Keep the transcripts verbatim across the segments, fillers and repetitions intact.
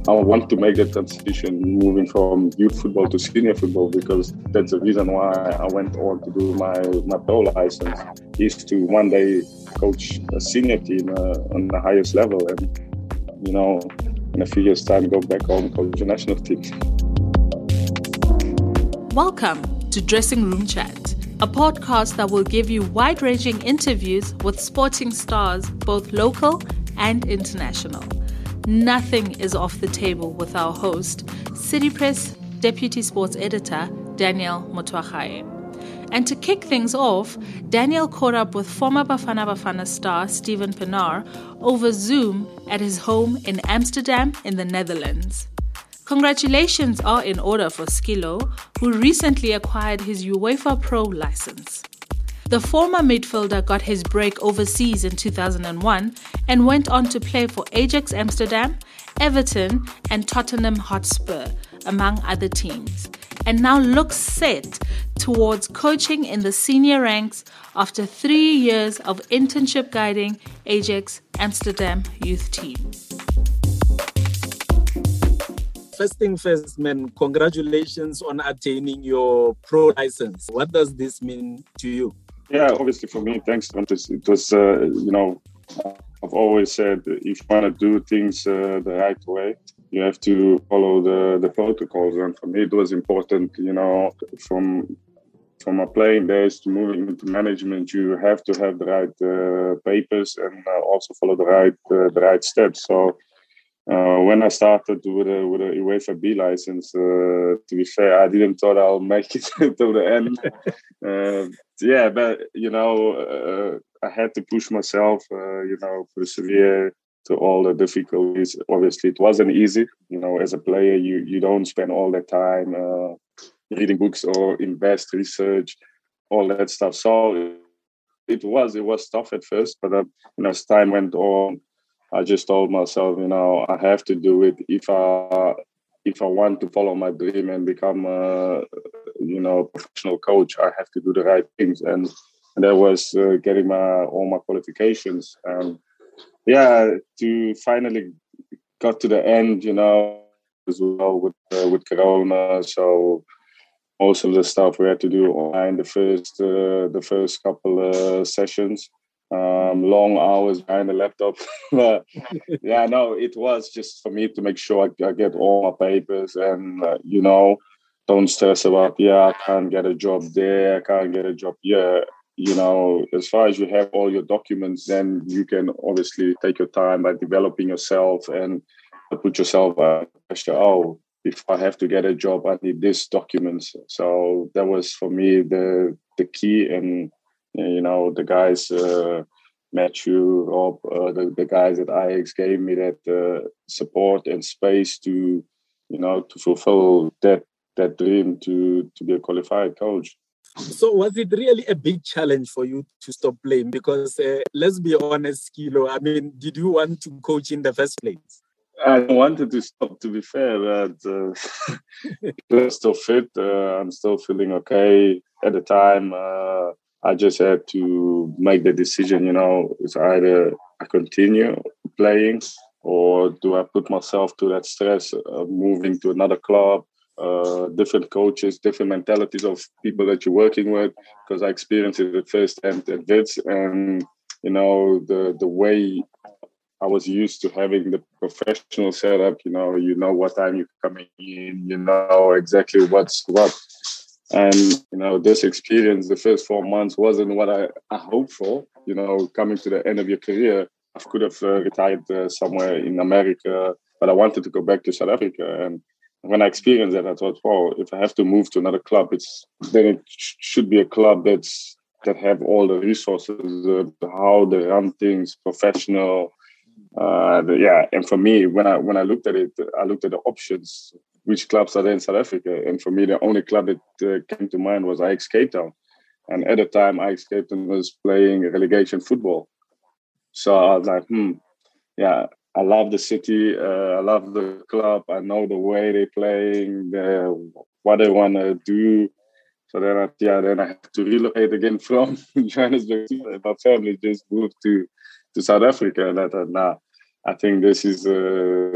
I want to make that transition moving from youth football to senior football, because that's the reason why I went on to do my, my pro license, is to one day coach a senior team uh, on the highest level, and, you know, in a few years' time, go back home and coach a national team. Welcome to Dressing Room Chat, a podcast that will give you wide-ranging interviews with sporting stars, both local and international. Nothing is off the table with our host, City Press Deputy Sports Editor, Daniel Motwagae. And to kick things off, Daniel caught up with former Bafana Bafana star Steven Pienaar over Zoom at his home in Amsterdam in the Netherlands. Congratulations are in order for Skilo, who recently acquired his UEFA Pro license. The former midfielder got his break overseas in two thousand one and went on to play for Ajax Amsterdam, Everton and Tottenham Hotspur, among other teams, and now looks set towards coaching in the senior ranks after three years of internship guiding Ajax Amsterdam youth team. First thing first, man, congratulations on attaining your pro license. What does this mean to you? Yeah, obviously for me, thanks. It was, uh, you know, I've always said if you want to do things uh, the right way, you have to follow the, the protocols. And for me, it was important, you know, from from a playing days to moving into management, you have to have the right uh, papers and uh, also follow the right uh, the right steps. So uh, when I started with a with a UEFA B license, uh, to be fair, I didn't thought I'll make it till the end. uh, yeah, but you know, uh, I had to push myself, uh, you know, persevere to all the difficulties. Obviously, it wasn't easy. You know, as a player, you you don't spend all that time uh, reading books or invest, research, all that stuff. So it was it was tough at first, but uh, you know, as time went on, I just told myself, you know, I have to do it if I if I want to follow my dream and become a, you know, professional coach. I have to do the right things, and, and that was uh, getting my all my qualifications. And yeah, to finally got to the end, you know, as well with uh, with Corona, so most of the stuff we had to do online. The first uh, the first couple of sessions. Um, long hours behind the laptop. But yeah, no, it was just for me to make sure I, I get all my papers and, uh, you know, don't stress about, yeah, I can't get a job there, I can't get a job here. You know, as far as you have all your documents, then you can obviously take your time by developing yourself and put yourself under pressure. Oh, if I have to get a job, I need this documents. So that was for me the the key. And you know, the guys, uh, Matthew, Rob, uh, the, the guys at Ajax gave me that uh, support and space to, you know, to fulfill that that dream to to be a qualified coach. So was it really a big challenge for you to stop playing? Because uh, let's be honest, Skilo, I mean, did you want to coach in the first place? I wanted to stop, to be fair, but uh, I'm still fit. Uh, I'm still feeling okay. At the time, uh, I just had to make the decision, you know, it's either I continue playing or do I put myself to that stress of moving to another club, uh, different coaches, different mentalities of people that you're working with, because I experienced it at first hand at Wits, and, you know, the, the way I was used to having the professional setup, you know, you know what time you're coming in, you know exactly what's what. And, you know, this experience, the first four months wasn't what I, I hoped for. You know, coming to the end of your career, I could have uh, retired uh, somewhere in America, but I wanted to go back to South Africa. And when I experienced that, I thought, well, if I have to move to another club, it's then it sh- should be a club that's that have all the resources, uh, how they run things, professional. Uh, the, yeah, and for me, when I when I looked at it, I looked at the options. Which clubs are there in South Africa? And for me, the only club that uh, came to mind was Ajax Cape Town. And at the time, Ajax Cape Town was playing relegation football. So I was like, hmm, yeah, I love the city. Uh, I love the club. I know the way they're playing, the, what they want to do. So then, I, yeah, then I had to relocate again from Johannesburg. My family just moved to, to South Africa. And I thought, nah, I think this is uh,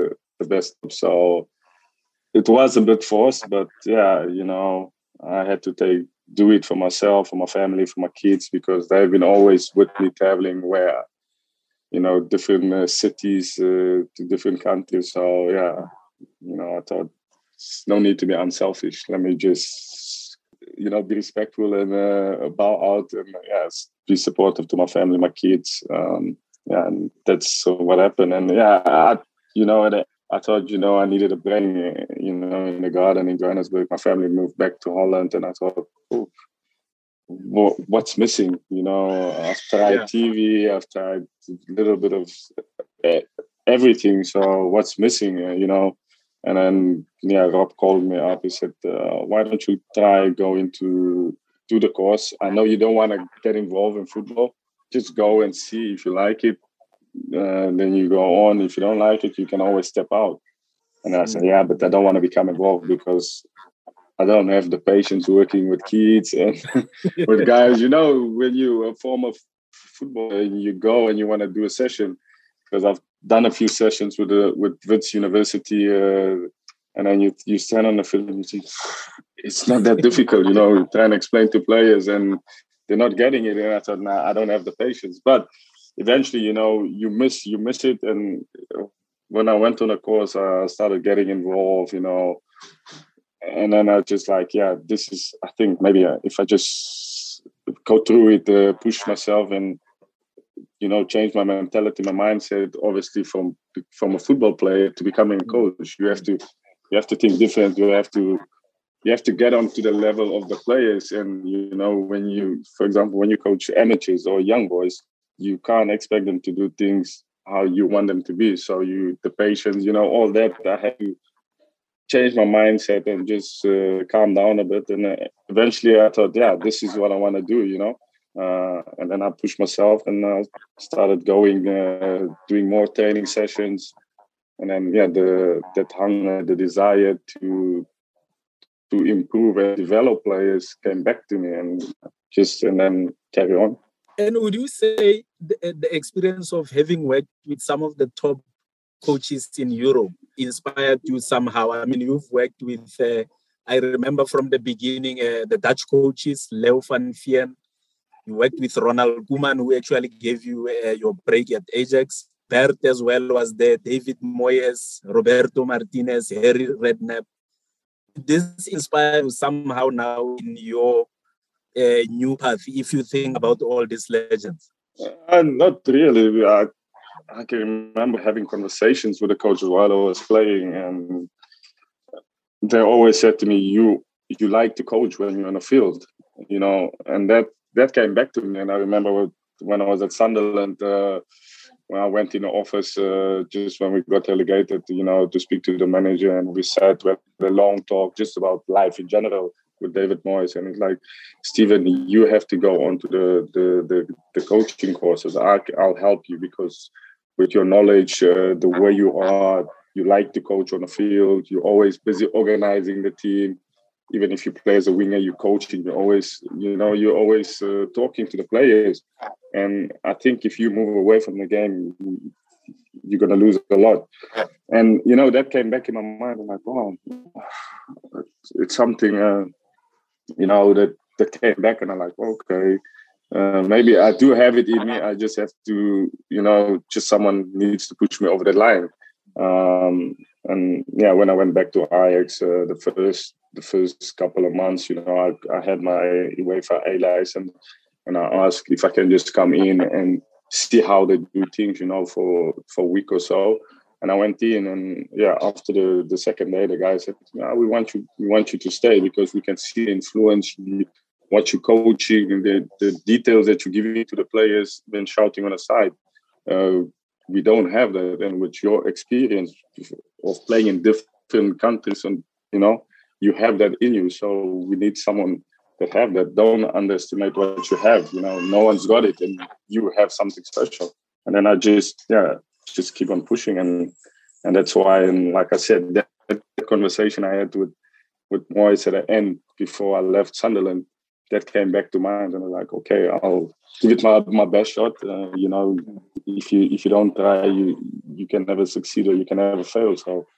the best. So it was a bit forced, but yeah, you know, I had to take do it for myself, for my family, for my kids, because they've been always with me traveling where, you know, different uh, cities uh, to different countries. So yeah, you know, I thought no need to be unselfish. Let me just, you know, be respectful and uh, bow out and yeah, be supportive to my family, my kids. Um, yeah, and that's uh, what happened. And yeah, I, you know, and I thought, you know, I needed a brain, you know, in the garden in Johannesburg. My family moved back to Holland, and I thought, oh, what, what's missing? You know, I've tried yeah. T V, I've tried a little bit of uh, everything. So what's missing? Uh, you know, and then yeah, Rob called me up. He said, uh, "Why don't you try going to do the course? I know you don't want to get involved in football. Just go and see if you like it. Uh, then you go on. If you don't like it, you can always step out." And I said, "Yeah, but I don't want to become involved because I don't have the patience working with kids and with guys. You know, when you a former footballer and you go and you want to do a session, because I've done a few sessions with the with Wits University, uh, and then you you stand on the field and you see it's not that difficult. You know, trying to explain to players and they're not getting it. And I thought, nah, I don't have the patience. But eventually, you know, you miss you miss it. And when I went on a course, I started getting involved. You know. And then I just like, yeah, this is, I think maybe if I just go through it, uh, push myself and, you know, change my mentality, my mindset, obviously from from a football player to becoming a coach, you have to, you have to think different. You have to, you have to get onto the level of the players. And, you know, when you, for example, when you coach amateurs or young boys, you can't expect them to do things how you want them to be. So you, the patience, you know, all that, I have to change my mindset and just uh, calm down a bit. And uh, eventually I thought, yeah, this is what I want to do, you know. Uh, and then I pushed myself and uh, started going, uh, doing more training sessions. And then, yeah, the that hunger, the desire to to improve and develop players came back to me and just, and then carry on. And would you say the, the experience of having worked with some of the top coaches in Europe inspired you somehow? I mean, you've worked with, uh, I remember from the beginning, uh, the Dutch coaches, Leo van Veen. You worked with Ronald Koeman, who actually gave you uh, your break at Ajax. Bert as well was there, David Moyes, Roberto Martinez, Harry Redknapp. This inspires you somehow now in your uh, new path, if you think about all these legends? Uh, not really. I, I can remember having conversations with the coaches while I was playing, and they always said to me, "You you like to coach when you're on the field," you know, and that that came back to me. And I remember when I was at Sunderland, uh, when I went in the office uh, just when we got relegated, you know, to speak to the manager, and we sat with a long talk just about life in general with David Moyes, and it's like, "Steven, you have to go on to the the the, the coaching courses. I, I'll help you because with your knowledge, uh, the way you are, you like to coach on the field. You're always busy organizing the team. Even if you play as a winger, you're coaching. You're always, you know, you're always uh, talking to the players. And I think if you move away from the game, you're going to lose a lot." And, you know, that came back in my mind. I'm like, oh, it's something, uh, you know, that, that came back. And I'm like, okay, uh, maybe I do have it in me. I just have to, you know, just someone needs to push me over the line. Um, and, yeah, when I went back to Ajax, uh, the first the first couple of months, you know, I, I had my UEFA A license, and I asked if I can just come in and see how they do things, you know, for, for a week or so. And I went in, and yeah, after the, the second day, the guy said, "Yeah, we want you, we want you to stay because we can see the influence, what you're coaching, and the, the details that you're giving to the players, then shouting on the side. Uh, we don't have that, and with your experience of playing in different countries, and you know, you have that in you. So we need someone that have that. Don't underestimate what you have. You know, no one's got it, and you have something special." And then I just, yeah, just keep on pushing, and and that's why. And like I said, that, that conversation I had with with Moyes at the end before I left Sunderland, that came back to mind, and I'm like, okay, I'll give it my my best shot. Uh, you know, if you if you don't try, you you can never succeed or you can never fail. So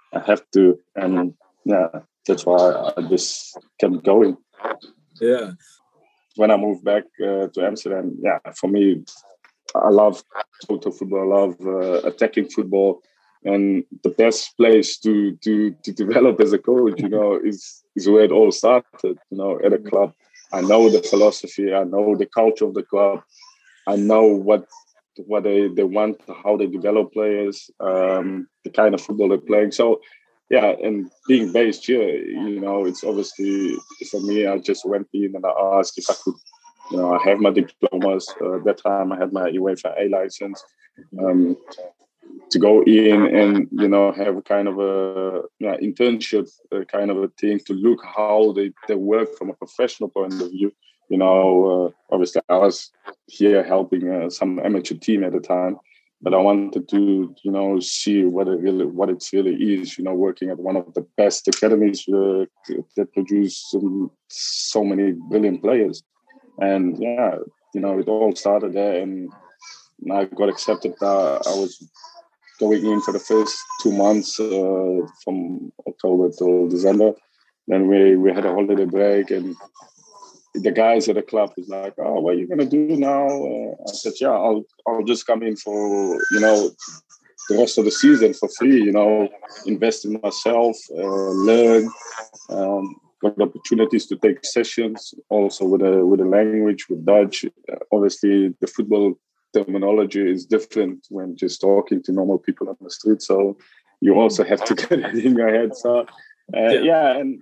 I have to, and yeah, that's why I just kept going. Yeah. When I moved back uh, to Amsterdam, yeah, for me, I love total football. I love uh, attacking football, and the best place to to to develop as a coach, you know, is is where it all started. You know, at a club, I know the philosophy, I know the culture of the club, I know what what they, they want, how they develop players, um, the kind of football they're playing. So, yeah, and being based here, you know, it's obviously for me. I just went in and I asked if I could. You know, I have my diplomas. Uh, at that time, I had my UEFA A license. Um, to go in and, you know, have a kind of a yeah, internship uh, kind of a thing to look how they, they work from a professional point of view. You know, uh, obviously I was here helping uh, some amateur team at the time, but I wanted to, you know, see what it really, what it really is, you know, working at one of the best academies uh, that produce um, so many brilliant players. And yeah, you know, it all started there, and I got accepted. Uh, I was going in for the first two months uh, from October till December. Then we, we had a holiday break, and the guys at the club was like, "Oh, what are you gonna do now?" Uh, I said, "Yeah, I'll I'll just come in for you know the rest of the season for free. You know, invest in myself, uh, learn." Um, got opportunities to take sessions also with a with a language with Dutch. Uh, obviously, the football terminology is different when just talking to normal people on the street. So you also have to get it in your head. So uh, yeah. yeah, and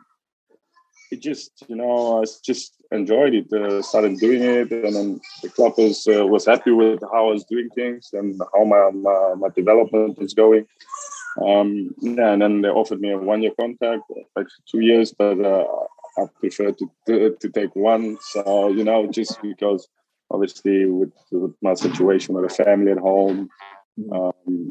it just you know I just enjoyed it. Uh, started doing it, and then the club was uh, was happy with how I was doing things and how my my, my development was going. Um, yeah, and then they offered me a one-year contract, like two years, but uh, I prefer to, to to take one. So you know, just because obviously with, with my situation with a family at home, um,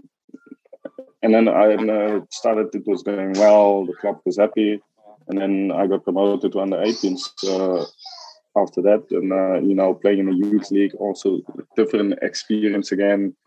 and then I uh, started. It was going well. The club was happy, and then I got promoted to under eighteens uh, after that, and uh, you know, playing in the youth league, also different experience again.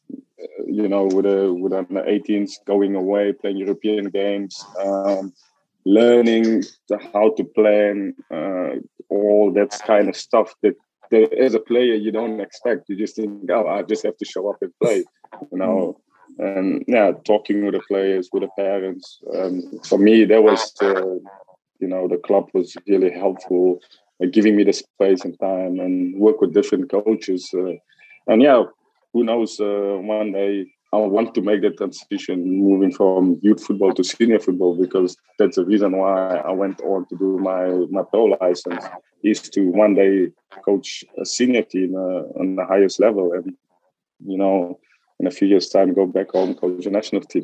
You know, with a with under eighteens, going away, playing European games, um, learning the, how to plan, uh, all that kind of stuff that, that as a player you don't expect. You just think, oh, I just have to show up and play, you know. And yeah, talking with the players, with the parents. Um, for me, that was, uh, you know, the club was really helpful, uh, giving me the space and time, and work with different coaches. Uh, and yeah. Who knows, uh, one day I want to make that transition, moving from youth football to senior football, because that's the reason why I went on to do my, my pro license, is to one day coach a senior team uh, on the highest level. And, you know, in a few years' time, go back home, coach a national team.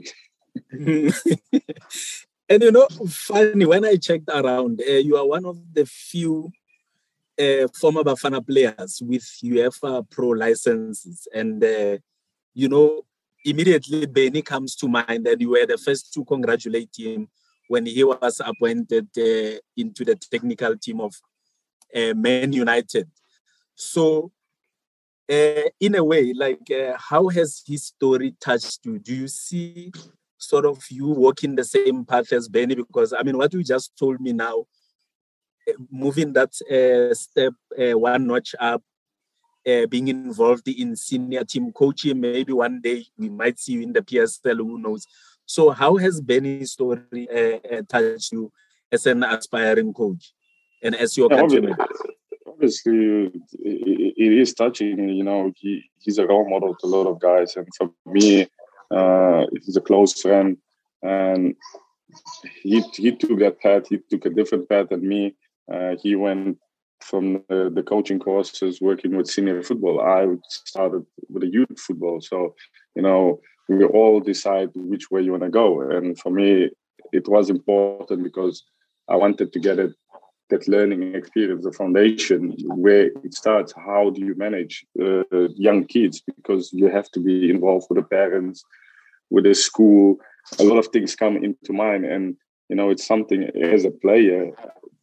And, you know, funny, when I checked around, uh, you are one of the few Uh, former Bafana players with UEFA Pro licenses, and uh, you know, immediately Benny comes to mind, and you were the first to congratulate him when he was appointed uh, into the technical team of uh, Man United. So, uh, in a way, like, uh, how has his story touched you? Do you see sort of you walking the same path as Benny? Because I mean, what you just told me now, moving that uh, step uh, one notch up, uh, being involved in senior team coaching, maybe one day we might see you in the P S L, who knows. So how has Benny's story uh, uh, touched you as an aspiring coach and as your yeah, countryman? Obviously, it, it is touching. You know, he, he's a role model to a lot of guys. And for me, uh, he's a close friend. And he, he took that path. He took a different path than me. Uh, he went from the, the coaching courses, working with senior football. I started with the youth football. So, you know, we all decide which way you want to go. And for me, it was important because I wanted to get it, that learning experience, the foundation, where it starts. How do you manage uh, young kids? Because you have to be involved with the parents, with the school. A lot of things come into mind. And, you know, it's something as a player,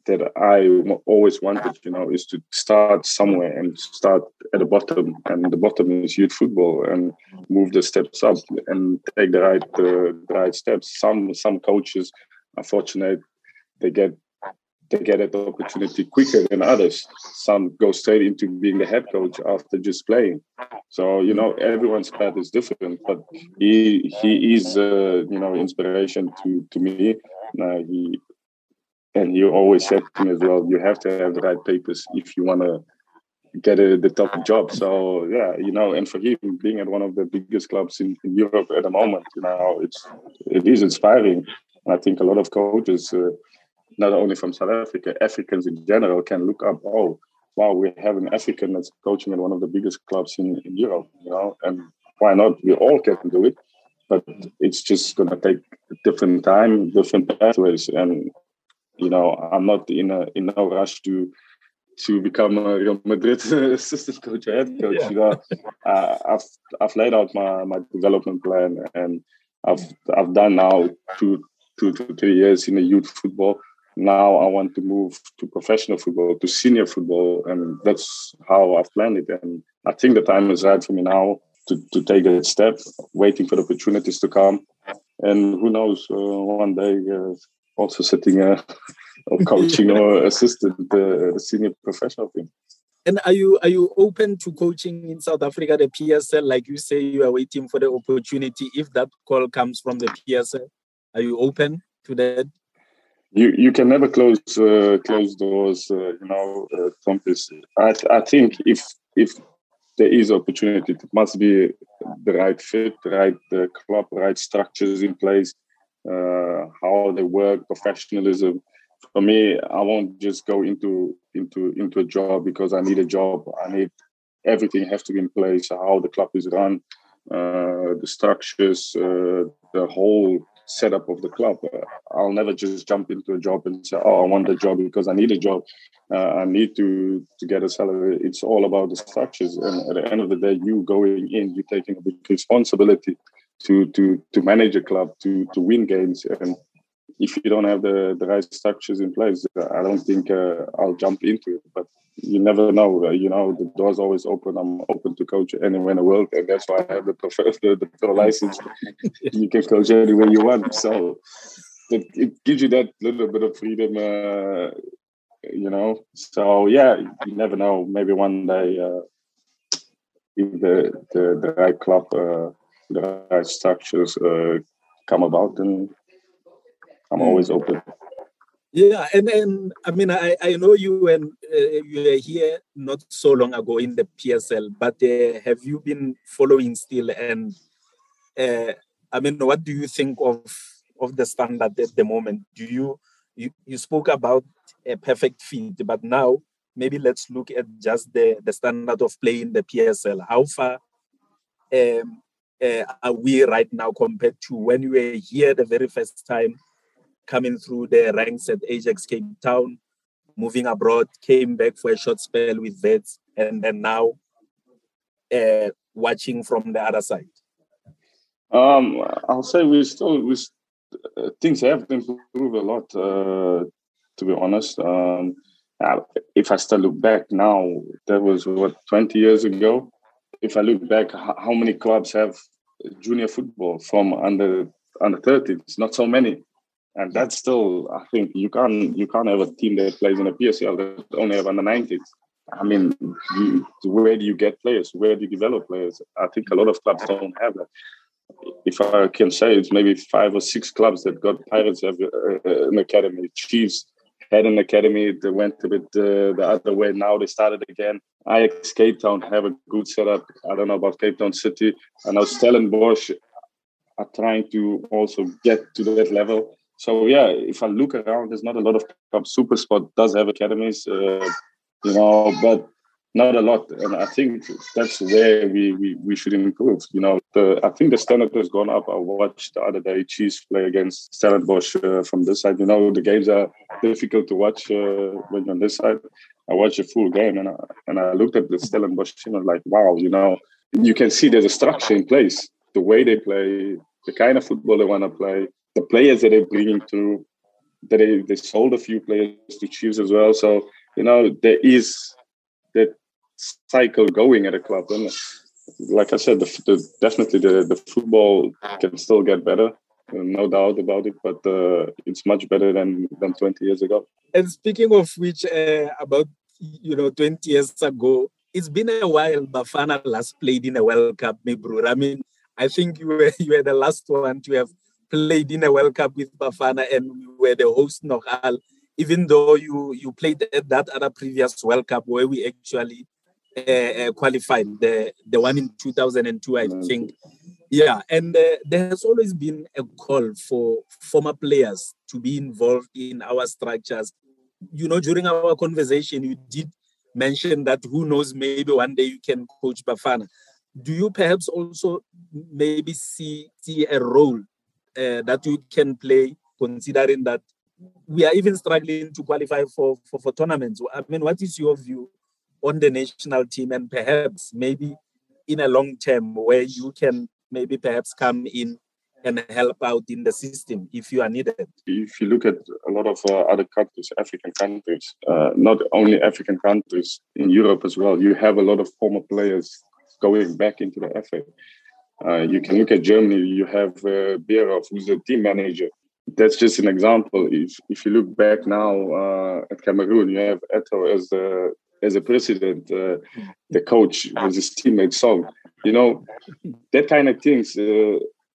that I always wanted, you know, is to start somewhere and start at the bottom, and the bottom is youth football, and move the steps up and take the right uh, the right steps. Some some coaches are fortunate; they get they get that opportunity quicker than others. Some go straight into being the head coach after just playing. So you know, everyone's path is different, but he he is uh, you know inspiration to to me. Uh, he. And he always said to me as well, you have to have the right papers if you want to get a, the top job. So, yeah, you know, and for him, being at one of the biggest clubs in, in Europe at the moment, you know, it's, it is inspiring. And I think a lot of coaches, uh, not only from South Africa, Africans in general can look up, oh, wow, we have an African that's coaching at one of the biggest clubs in, in Europe, you know, and why not? We all can do it, but it's just going to take different time, different pathways. And you know, I'm not in a in no rush to to become a Real Madrid assistant coach or head coach. Yeah. You know, uh, I've I've laid out my, my development plan, and I've I've done now two two to three years in the youth football. Now I want to move to professional football, to senior football, and that's how I've planned it. And I think the time is right for me now to to take that step, waiting for the opportunities to come, and who knows, uh, one day. Uh, also sitting uh, or coaching or assistant uh, the senior professional team. And are you are you open to coaching in South Africa, the P S L? Like you say, you are waiting for the opportunity. If that call comes from the P S L, are you open to that? You you can never close uh, close doors. Uh, you know, uh, Tompis. I I think if if there is opportunity, it must be the right fit, the right uh, club, right structures in place. Uh, how they work, professionalism. For me, I won't just go into into into a job because I need a job. I need everything has to be in place. How the club is run, uh, the structures, uh, the whole setup of the club. Uh, I'll never just jump into a job and say, "Oh, I want a job because I need a job. Uh, I need to to get a salary." It's all about the structures, and at the end of the day, you going in, you're taking a big responsibility. To, to to manage a club, to to win games, and if you don't have the, the right structures in place, I don't think uh, I'll jump into it. But you never know. Uh, you know, the door's always open. I'm open to coach anywhere in the world, and that's why I have the prof- the, the pro license. You can coach anywhere you want, so it, it gives you that little bit of freedom. Uh, you know, so yeah, you never know. Maybe one day, uh, if the, the the right club. Uh, the right structures uh, come about, and I'm always open. Yeah, and, and I mean, I, I know you and uh, you were here not so long ago in the P S L, but uh, have you been following still? And uh, I mean, what do you think of of the standard at the moment? Do you you, you spoke about a perfect fit, but now maybe let's look at just the, the standard of play in the P S L. How far um, Uh, are we right now compared to when you were here the very first time, coming through the ranks at Ajax Cape Town, moving abroad, came back for a short spell with Wits, and then now uh, watching from the other side? Um, I'll say we still we uh, things have improved a lot. Uh, to be honest, um, if I still look back now, that was what twenty years ago. If I look back, how many clubs have junior football from under under thirties? Not so many, and that's still. I think you can't you can't have a team that plays in a P S L that only have under nineties. I mean, you, where do you get players? Where do you develop players? I think a lot of clubs don't have that. If I can say, it's maybe five or six clubs that got Pirates have uh, an academy. Chiefs had an academy. They went a bit uh, the other way. Now they started again. Ajax Cape Town have a good setup. I don't know about Cape Town City. I know Stellenbosch are trying to also get to that level. So yeah, if I look around, there's not a lot of clubs. Supersport does have academies, uh, you know, but not a lot. And I think that's where we, we, we should improve. You know, the, I think the standard has gone up. I watched the other day Chiefs play against Stellenbosch uh, from this side. You know, the games are difficult to watch uh, when you're on this side. I watched a full game and I, and I looked at the Stellenbosch team and like, wow, you know, you can see there's a structure in place. The way they play, the kind of football they want to play, the players that they're bringing through. they they sold a few players to Chiefs as well. So you know there is that cycle going at a club, and like I said, the, the, definitely the, the football can still get better, no doubt about it. But uh, it's much better than than twenty years ago. And speaking of which, uh, about you know twenty years ago, it's been a while. Bafana last played in a World Cup, me bro. I mean, I think you were you were the last one to have played in a World Cup with Bafana, and you were the host Nogal. Even though you you played at that other previous World Cup where we actually uh, uh, qualified, the the one in two thousand two, I think. Yeah, and uh, there has always been a call for former players to be involved in our structures. You know, during our conversation, you did mention that who knows, maybe one day you can coach Bafana. Do you perhaps also maybe see see a role uh, that you can play, considering that we are even struggling to qualify for, for, for tournaments? I mean, what is your view on the national team, and perhaps maybe in a long term where you can maybe perhaps come in and help out in the system if you are needed? If you look at a lot of uh, other countries, African countries, uh, not only African countries, in Europe as well, you have a lot of former players going back into the F A. Uh, you can look at Germany, you have uh, Bierhoff, who's a team manager. That's just an example. If if you look back now uh, at Cameroon, you have Eto'o as the as a president, uh, the coach with his teammate Song. You know, that kind of things, uh,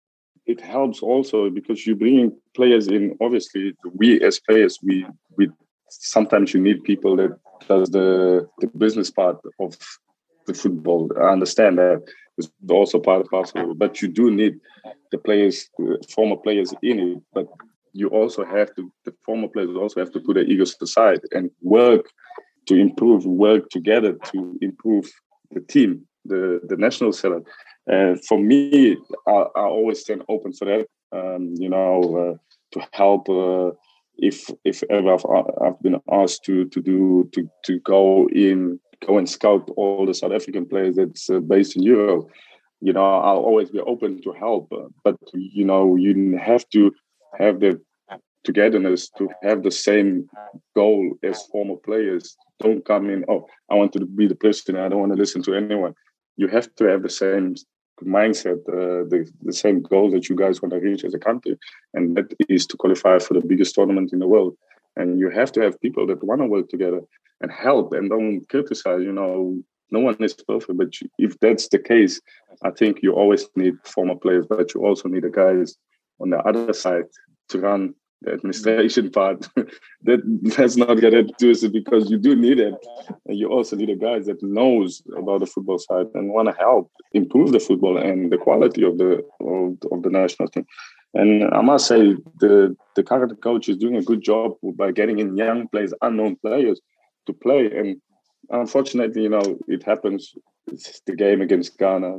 it helps also because you bring players in. Obviously, we as players, we we sometimes you need people that does the the business part of the football. I understand that it's also part of possible, but you do need the players, the former players in it. But you also have to, the former players also have to put their egos aside and work to improve, work together to improve the team, the, the national setup. Uh, for me, I, I always stand open for that, um, you know, uh, to help uh, if if ever I've, I've been asked to to do to to go in, go and scout all the South African players that's uh, based in Europe. You know, I'll always be open to help, uh, but you know, you have to have the togetherness to have the same goal as former players. Don't come in, oh, I want to be the president, I don't want to listen to anyone. You have to have the same mindset, uh, the, the same goal that you guys want to reach as a country, and that is to qualify for the biggest tournament in the world. And you have to have people that want to work together and help and don't criticize. You know, no one is perfect, but if that's the case, I think you always need former players, but you also need the guys on the other side to run the administration part. that Let's not get into it, because you do need it. And you also need the guys that knows about the football side and want to help improve the football and the quality of the of, of the national team. And I must say, the, the current coach is doing a good job by getting in young players, unknown players, to play. And unfortunately, you know, it happens. It's the game against Ghana.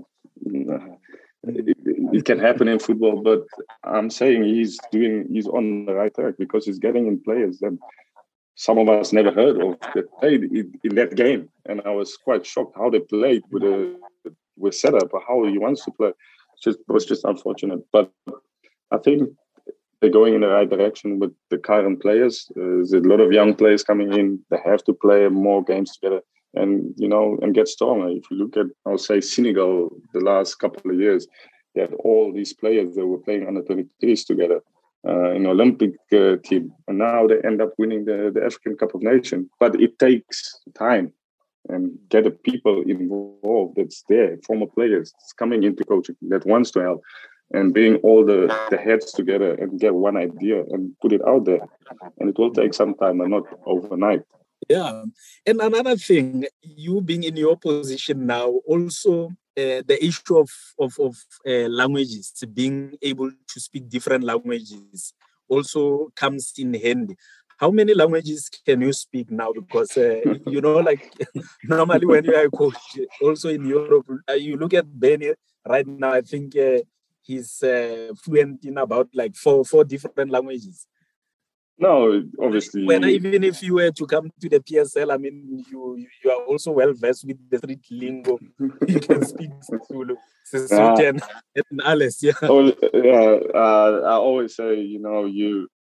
It, it can happen in football, but I'm saying he's doing, he's on the right track because he's getting in players that some of us never heard of that played in, in that game. And I was quite shocked how they played with a with setup, or how he wants to play. It's just, it was just unfortunate. But I think they're going in the right direction with the current players. Uh, there's a lot of young players coming in. They have to play more games together and, you know, and get stronger. If you look at, I'll say, Senegal, the last couple of years, they had all these players that were playing under twenty-threes together uh, in Olympic uh, team. And now they end up winning the, the African Cup of Nations. But it takes time and get the people involved that's there, former players coming into coaching that wants to help, and bring all the, the heads together and get one idea and put it out there. And it will take some time and not overnight. Yeah. And another thing, you being in your position now, also uh, the issue of, of, of uh, languages, being able to speak different languages also comes in handy. How many languages can you speak now? Because, uh, you know, like normally when you are a coach, also in Europe, uh, you look at Benny right now, I think uh, he's uh, fluent in about like four four different languages. No, obviously. When even if you were to come to the P S L, I mean, you you are also well versed with the street lingo. You can speak Zulu, Sesotho, and Alice. Yeah. Oh, yeah. Uh, I always say, you know, you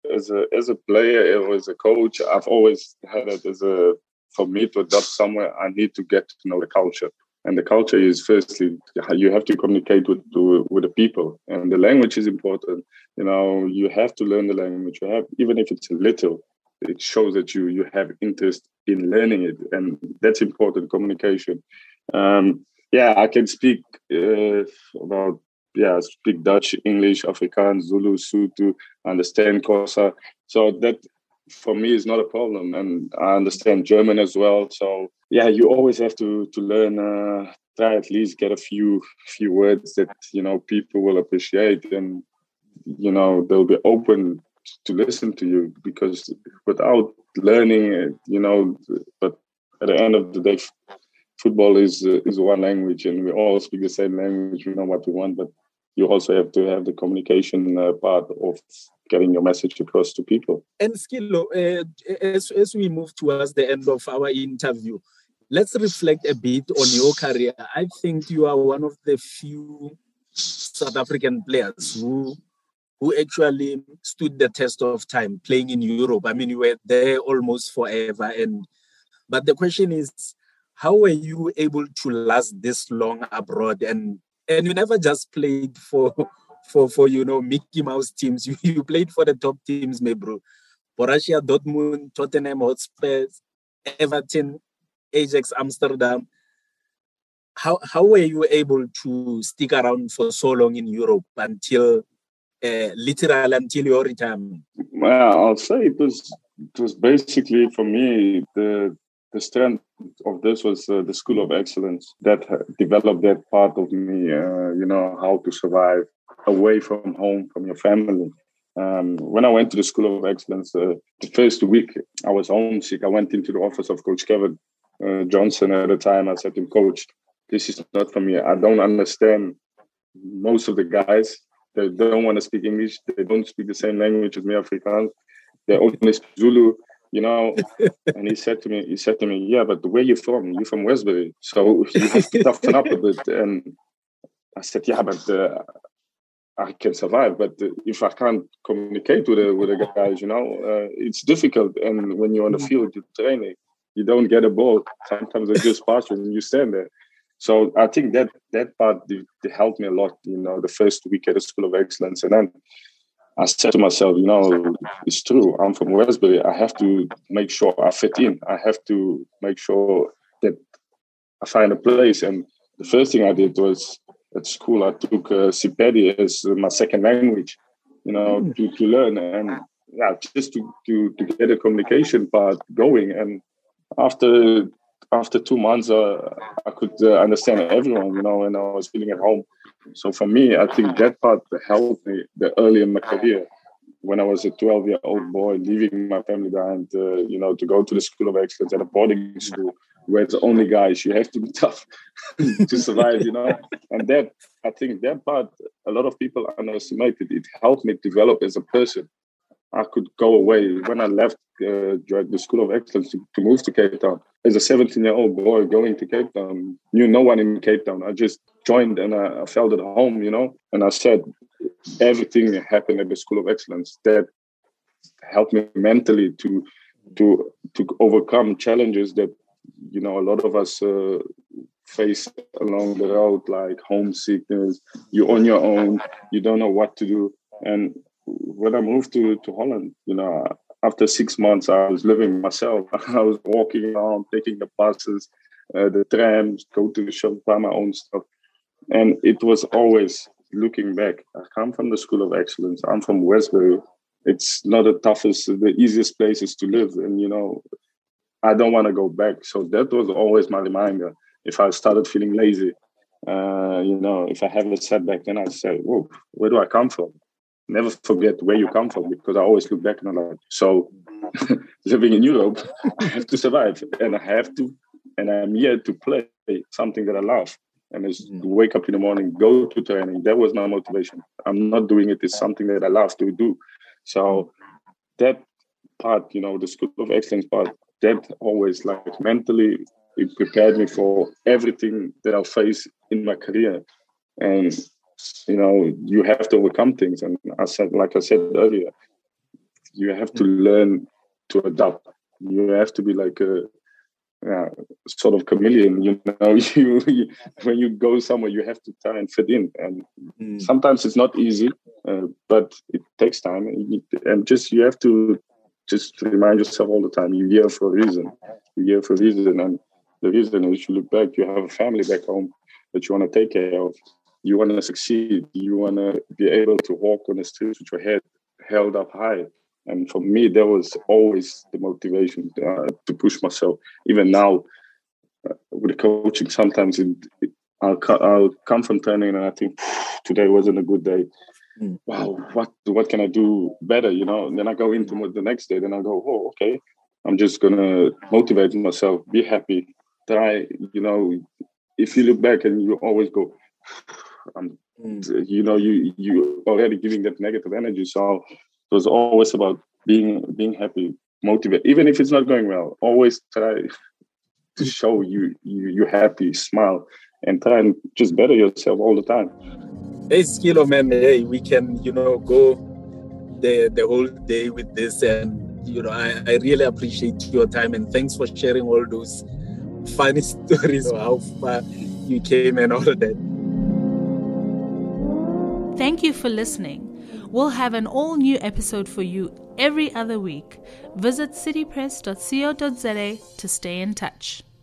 as a as a player or as a coach, I've always had it as a, for me to adapt somewhere, I need to get to know the culture. And the culture is, firstly, you have to communicate with to, with the people, and the language is important. You know, you have to learn the language. You have, even if it's a little, it shows that you you have interest in learning it, and that's important. Communication. Um, yeah, I can speak uh, about yeah, speak Dutch, English, Afrikaans, Zulu, Sotho, understand Xhosa. So that, for me, is not a problem, and I understand German as well. So yeah, you always have to to learn. Uh, try at least get a few few words that you know people will appreciate, and you know they'll be open to listen to you. Because without learning, you know, but at the end of the day, football is uh, is one language, and we all speak the same language. We know what we want, but you also have to have the communication uh, part of getting your message across to people. And Skillo, uh, as, as we move towards the end of our interview, let's reflect a bit on your career. I think you are one of the few South African players who who actually stood the test of time playing in Europe. I mean, you were there almost forever. And but the question is, how were you able to last this long abroad? And and you never just played for, for, for you know, Mickey Mouse teams. You, you played for the top teams, my bro. Borussia Dortmund, Tottenham Hotspur, Everton, Ajax Amsterdam. How how were you able to stick around for so long in Europe until, uh, literally until your retirement? Well, I'll say it was it was basically, for me, the the strength of this was uh, the School of Excellence that uh, developed that part of me, uh, you know, how to survive away from home, from your family. Um, when I went to the School of Excellence, uh, the first week I was homesick. I went into the office of Coach Kevin uh, Johnson at the time. I said to him, Coach, this is not for me. I don't understand most of the guys. They don't want to speak English. They don't speak the same language as me, Afrikaans. They only speak Zulu. You know, and he said to me, he said to me, yeah, but where you from? You're from Westbury, so you have to toughen up a bit. And I said, yeah, but uh, I can survive. But uh, if I can't communicate with the with the guys, you know, uh, it's difficult. And when you're on the field, you're training, you don't get a ball. Sometimes they just pass you and you stand there. So I think that that part they, they helped me a lot. You know, the first week at the School of Excellence, and then I said to myself, you know, it's true. I'm from Westbury. I have to make sure I fit in. I have to make sure that I find a place. And the first thing I did was at school, I took uh, Sepedi as my second language, you know, mm. to, to learn. And yeah, just to, to, to get the communication part going. And after after two months, uh, I could uh, understand everyone, you know, and I was feeling at home. So for me, I think that part helped me the early in my career. When I was a twelve-year-old boy, leaving my family behind, uh, you know, to go to the School of Excellence at a boarding school where it's only guys, you have to be tough to survive, you know. And that, I think that part, a lot of people underestimated. It helped me develop as a person. I could go away. When I left uh, the School of Excellence to, to move to Cape Town, as a seventeen-year-old boy going to Cape Town, knew no one in Cape Town. I just joined and I, I felt at home, you know. And I said, everything happened at the School of Excellence that helped me mentally to to to overcome challenges that, you know, a lot of us uh, face along the road, like homesickness. You're on your own. You don't know what to do. And when I moved to, to Holland, you know, after six months, I was living myself. I was walking around, taking the buses, uh, the trams, go to the shop, buy my own stuff. And it was always, looking back, I come from the School of Excellence. I'm from Westbury. It's not the toughest, the easiest places to live. And, you know, I don't want to go back. So that was always my reminder. If I started feeling lazy, uh, you know, if I have a setback, then I say, whoa, where do I come from? Never forget where you come from, because I always look back and I'm like, so living in Europe, I have to survive and I have to, and I'm here to play something that I love. And it's to wake up in the morning, go to training. That was my motivation. I'm not doing it. It's something that I love to do. So that part, you know, the School of Excellence part, that always, like, mentally, it prepared me for everything that I'll face in my career. And, you know, you have to overcome things. And I said, like I said earlier, you have to learn to adapt. You have to be like a yeah, sort of chameleon. You know, you, you when you go somewhere, you have to try and fit in, and mm. sometimes it's not easy, uh, but it takes time, and just you have to just remind yourself all the time: you're here for a reason. You're here for a reason, and the reason is you look back, you have a family back home that you want to take care of. You want to succeed. You want to be able to walk on the streets with your head held up high. And for me, that was always the motivation uh, to push myself. Even now, uh, with the coaching, sometimes it, it, I'll, I'll come from training and I think, today wasn't a good day. Mm. Wow, what what can I do better? You know, and then I go into the next day, then I go, oh, okay, I'm just going to motivate myself, be happy, try, you know, if you look back and you always go, I'm, mm. you know, you you already giving that negative energy. So it was always about being being happy, motivate, even if it's not going well. Always try to show you you you're happy, smile, and try and just better yourself all the time. Hey, Skilo, man, hey, we can, you know, go the the whole day with this, and you know, I, I really appreciate your time, and thanks for sharing all those funny stories of how far you came and all of that. Thank you for listening. We'll have an all-new episode for you every other week. Visit citypress dot co dot za to stay in touch.